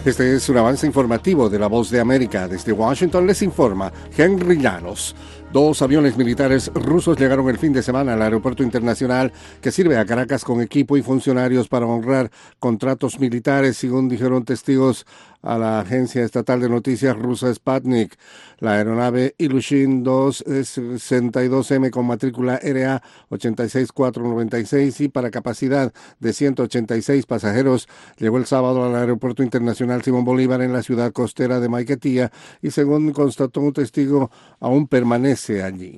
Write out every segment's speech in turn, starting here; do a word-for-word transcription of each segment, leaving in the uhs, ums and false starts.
Este es un avance informativo de La Voz de América. Desde Washington les informa Henry Llanos. Dos aviones militares rusos llegaron el fin de semana al aeropuerto internacional que sirve a Caracas con equipo y funcionarios para honrar contratos militares, según dijeron testigos a la agencia estatal de noticias rusa Sputnik. La aeronave Ilyushin doscientos sesenta y dos eme con matrícula R A ocho seis cuatro nueve seis y para capacidad de ciento ochenta y seis pasajeros llegó el sábado al aeropuerto internacional Simón Bolívar en la ciudad costera de Maiquetía y, según constató un testigo, aún permanece allí.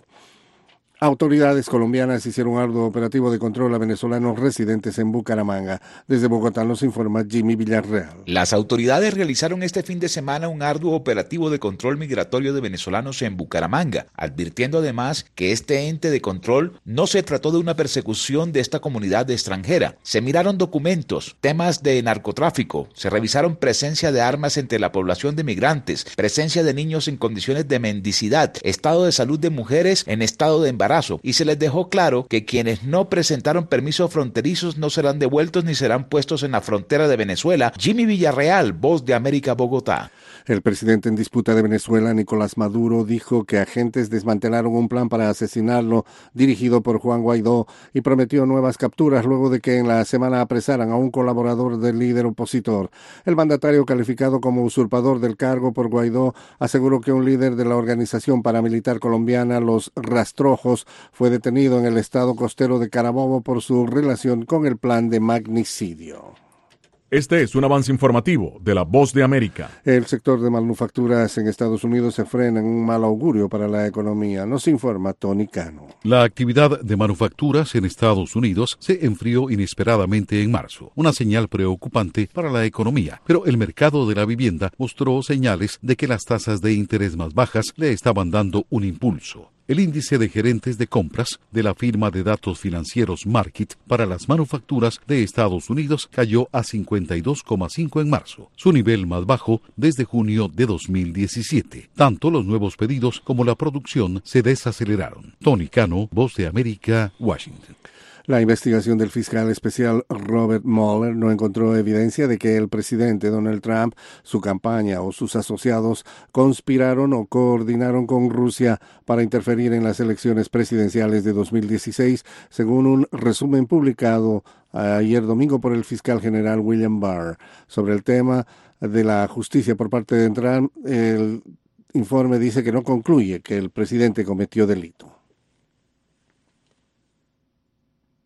Autoridades colombianas hicieron un arduo operativo de control a venezolanos residentes en Bucaramanga. Desde Bogotá nos informa Jimmy Villarreal. Las autoridades realizaron este fin de semana un arduo operativo de control migratorio de venezolanos en Bucaramanga, advirtiendo además que este ente de control no se trató de una persecución de esta comunidad extranjera. Se miraron documentos, temas de narcotráfico, se revisaron presencia de armas entre la población de migrantes, presencia de niños en condiciones de mendicidad, estado de salud de mujeres en estado de embarazo, y se les dejó claro que quienes no presentaron permisos fronterizos no serán devueltos ni serán puestos en la frontera de Venezuela. Jimmy Villarreal, Voz de América, Bogotá. El presidente en disputa de Venezuela, Nicolás Maduro, dijo que agentes desmantelaron un plan para asesinarlo dirigido por Juan Guaidó y prometió nuevas capturas luego de que en la semana apresaran a un colaborador del líder opositor. El mandatario, calificado como usurpador del cargo por Guaidó, aseguró que un líder de la organización paramilitar colombiana, Los Rastrojos, fue detenido en el estado costero de Carabobo por su relación con el plan de magnicidio. Este es un avance informativo de La Voz de América. El sector de manufacturas en Estados Unidos se frena en un mal augurio para la economía. Nos informa Tony Cano. La actividad de manufacturas en Estados Unidos se enfrió inesperadamente en marzo, una señal preocupante para la economía, pero el mercado de la vivienda mostró señales de que las tasas de interés más bajas le estaban dando un impulso. El índice de gerentes de compras de la firma de datos financieros Markit para las manufacturas de Estados Unidos cayó a cincuenta y dos coma cinco en marzo, su nivel más bajo desde junio de dos mil diecisiete. Tanto los nuevos pedidos como la producción se desaceleraron. Tony Cano, Voz de América, Washington. La investigación del fiscal especial Robert Mueller no encontró evidencia de que el presidente Donald Trump, su campaña o sus asociados conspiraron o coordinaron con Rusia para interferir en las elecciones presidenciales de dos mil dieciséis, según un resumen publicado ayer domingo por el fiscal general William Barr. Sobre el tema de la justicia por parte de Trump, el informe dice que no concluye que el presidente cometió delito.